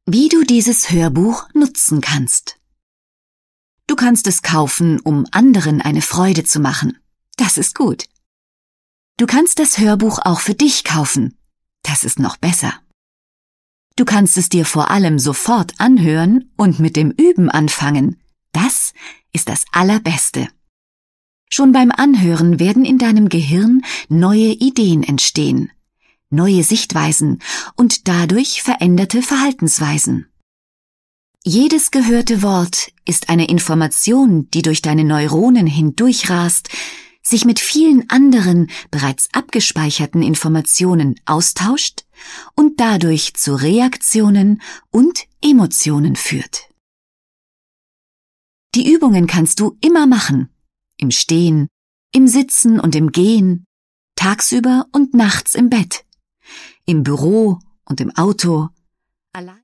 Wie du dieses Hörbuch nutzen kannst. Du kannst es kaufen, um anderen eine Freude zu machen. Das ist gut. Du kannst das Hörbuch auch für dich kaufen. Das ist noch besser. Du kannst es dir vor allem sofort anhören und mit dem Üben anfangen. Das ist das Allerbeste. Schon beim Anhören werden in deinem Gehirn neue Ideen entstehen, neue Sichtweisen und dadurch veränderte Verhaltensweisen. Jedes gehörte Wort ist eine Information, die durch deine Neuronen hindurchrast, sich mit vielen anderen, bereits abgespeicherten Informationen austauscht und dadurch zu Reaktionen und Emotionen führt. Die Übungen kannst du immer machen, im Stehen, im Sitzen und im Gehen, tagsüber und nachts im Bett, im Büro und im Auto, allein